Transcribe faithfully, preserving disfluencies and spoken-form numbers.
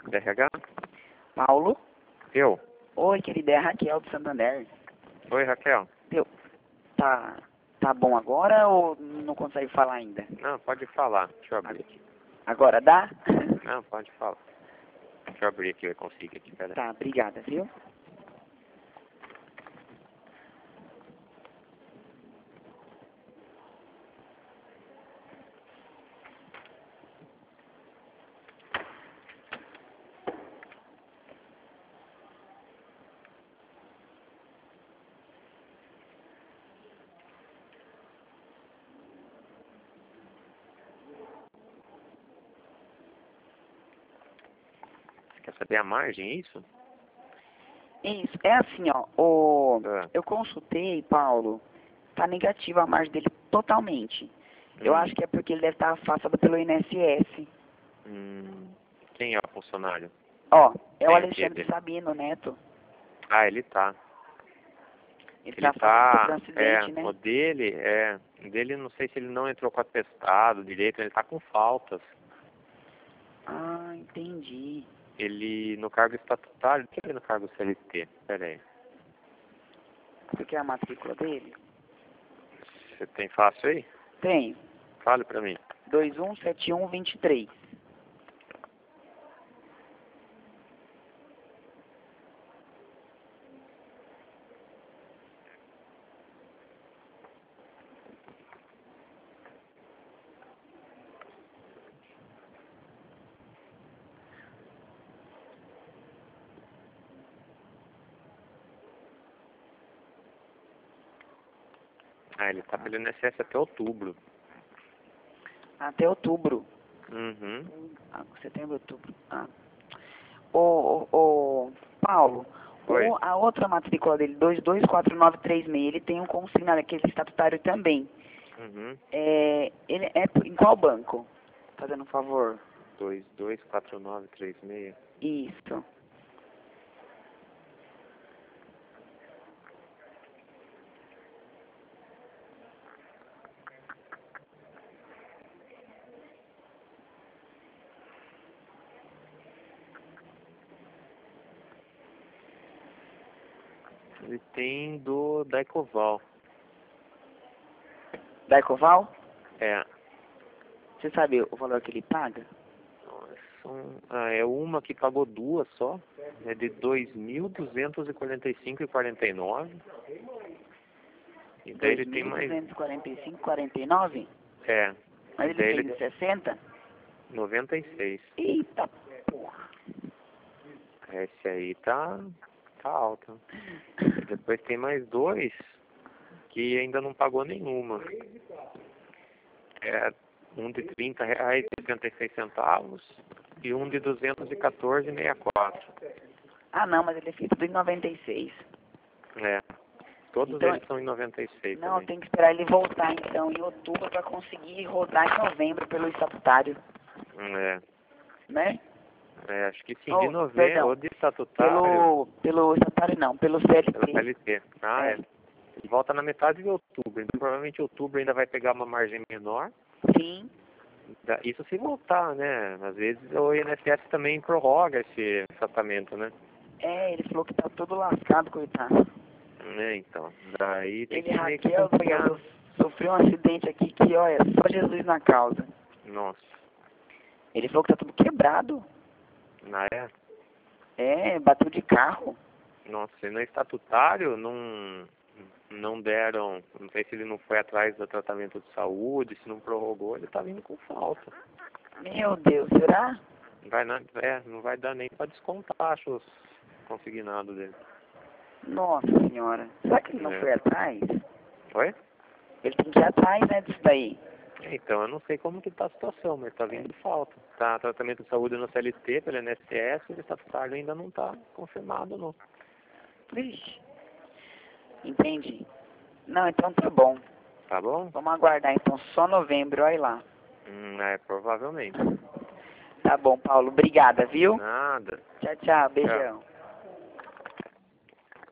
D R H? Paulo? Eu? Oi, querida, é a Raquel do Santander. Oi, Raquel. Deu. Tá, tá bom agora ou não consegue falar ainda? Não, pode falar. Deixa eu abrir aqui. Agora dá? Não, pode falar. Deixa eu abrir aqui, eu consigo aqui, peraí. Tá, obrigada, viu? Quer saber a margem, é isso? Isso, é assim, ó, o... Ah. eu consultei, Paulo, tá negativa a margem dele totalmente. Eu Hum. acho que é porque ele deve estar afastado pelo I N S S. Hum, quem é o funcionário? Ó, é o Tem Alexandre aqui dele. Sabino Neto. Ah, ele tá. Ele, Ele tá afastado por um tá, acidente, é, né? o dele, é, o dele não sei se ele não entrou com atestado direito, ele tá com faltas. Ah, entendi. Ele, no cargo estatutário, deixa eu ver no cargo C L T, pera aí. Você quer a matrícula dele? Você tem fácil aí? Tenho. Fale pra mim. dois um sete um dois três. Ah, ele tá pelo I N S S até outubro. Até outubro. Uhum. Ah, setembro, outubro. Ah. Ô, ô, ô, Paulo, Oi. o, a outra matrícula dele, dois dois quatro nove três seis, ele tem um consignado, aquele estatutário também. Uhum. É, ele é por- em qual banco? Fazendo um favor. dois dois quatro nove três seis. Isso. Ele tem do da Ecoval. Da Ecoval? É. Você sabe o valor que ele paga? São, ah, é uma que pagou duas só. É de dois mil duzentos e quarenta e cinco reais e quarenta e nove centavos. E daí ele tem mais. dois mil duzentos e quarenta e cinco reais e quarenta e nove centavos? É. Mas E ele daí tem ele de sessenta? noventa e seis. Eita porra. Esse aí tá, tá alto. E depois tem mais dois que ainda não pagou nenhuma. É um de trinta reais e setenta e seis centavos e um de duzentos e quatorze reais e sessenta e quatro centavos. Ah, não, mas ele fez tudo em noventa e seis. É. Todos Então, eles são em noventa e seis não, também. tem que esperar ele voltar, então, em outubro, para conseguir rodar em novembro pelo estatutário, É. né? É, acho que sim, Oh, de novembro, perdão, ou de estatutário, pelo, pelo estatutário não, pelo C L T. pelo C L T. Ah, é. É. Ele volta na metade de outubro, então provavelmente outubro ainda vai pegar uma margem menor. Sim. Da- Isso se voltar, né? Às vezes o I N S S também prorroga esse tratamento, né? É, ele falou que tá todo lascado, coitado. É, então. Daí tem Ele, que meio que Raquel, acompanhar. Deus, sofreu um acidente aqui que, olha, só Jesus na causa. Nossa. Ele falou que tá tudo quebrado. Na é? É, bateu de carro. Nossa, e no estatutário não, não deram, não sei se ele não foi atrás do tratamento de saúde, se não prorrogou, ele tá vindo com falta. Meu Deus, será? Não vai, na, é, não vai dar nem para descontar, acho, os consignados dele. Nossa senhora. Será que ele não É. foi atrás? Foi? Ele tem que ir atrás, né, disso daí. É, então, eu não sei como que tá a situação, mas tá vindo falta. Tá, tratamento de saúde no C L T, pelo I N S S, e o estatutário ainda não tá confirmado, não. Vixe. Entendi. Não, então tá bom. Tá bom? Vamos aguardar então só novembro, olha lá. Hum, é, provavelmente. Tá bom, Paulo. Obrigada, viu? Nada. Tchau, tchau. Beijão.